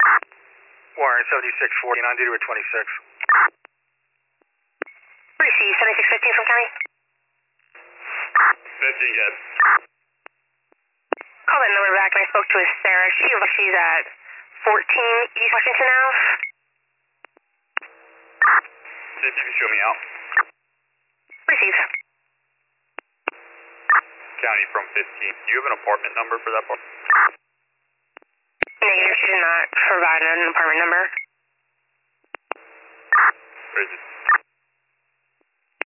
Warren 7640, on duty with 26. Receive 7615 from County. 50, yes. Call that number back, and I spoke to a Sarah. She's at 14 East Washington Ave. See if you can show me out. Receive. County from 15. Do you have an apartment number for that part? Negative, she did not provide an apartment number. Or is it